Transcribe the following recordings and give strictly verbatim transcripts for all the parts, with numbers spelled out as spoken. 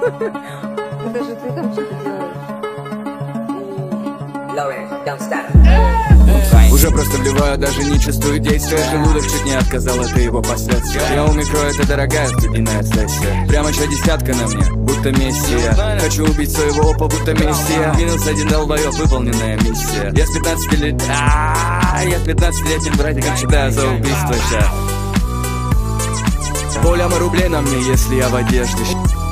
Это же ты там что-то делаешь. Уже просто вливаю, даже не чувствую действия. Желудок чуть не отказал, это его последствия. Я у микро, это дорогая студийная сессия. Прямо еще десятка на мне, будто мессия. Хочу убить своего опа, будто мессия. Минус один долбоёб, выполненная миссия. Я с пятнадцати лет... Я с пятнадцатилетним братиком читаю за убийство сейчас. Полляма рублей на мне, если я в одежде.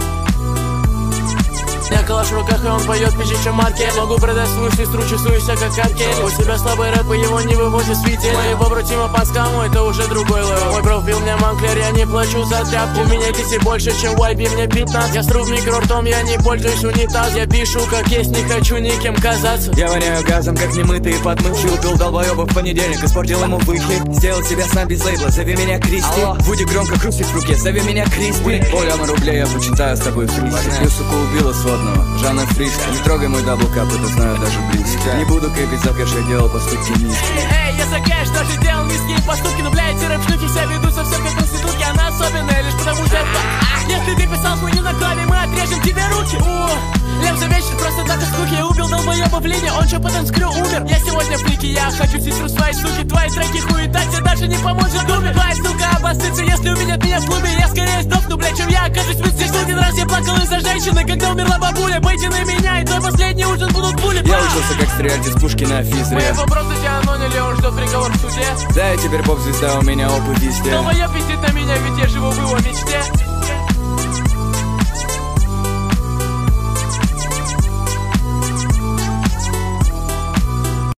У меня калаш в руках, и он поет пизже, чем маркет. Могу продать свою сестру, чувствуюся как аркель. У тебя слабый рэп, и его не вывозит в свете. Мои побратимы по скаму, это уже другой левел. Мой бро вбил мне манклер, я не плачу за тряпку. У меня десять больше, чем в вайбе, мне пятнадцать. Я сру в микро ртом, я не пользуюсь унитаз. Я пишу как есть, не хочу никем казаться. Я воняю газом, как немытый подмывший. Убил долбоёба в понедельник, испортил ему выход. Сделал себя сам без лейбла, зови меня Кристи. Будет громко хрустит в руке, зови меня Криспи. Полляма рублей, я почитаю с тобой вместе. Ты, сука, убила сводного Жанна Фриско. Не трогай мой даблкап, это знаю даже близко. Не буду кэпить за кэш, я делал поступки низкие. Эй, я за кэш тоже делал низкие поступки. Но, блядь, эти рэп-штуки себя ведут совсем как институтки. Она особенная лишь потому что это... Если ты писал хуйню на клаве, мы отрежем тебе руки. О, лем за вечер просто так и скуки. Я убил долбоёба в линии, он чё потом скрыл, умер. Я сегодня в флике, я хочу сестру своей суки. Твои треки хуета, тебе даже не поможет думе. Твоя сука обостится, если увидят меня в клубе. Я скорее сдохну, блядь, чем я окажусь в здесь. Один раз я плакал из-за женщины, когда умерла бабуля. Бейте на меня, и твой последний ужин будут пули. Я учился, как стрелять из пушки на физре. Мы его просто тебя анонили, он ждет приговор в суде. Да, я теперь поп-звезда, у меня опыт везде. Долбоёб висит на меня, ведь я живу в его мечте.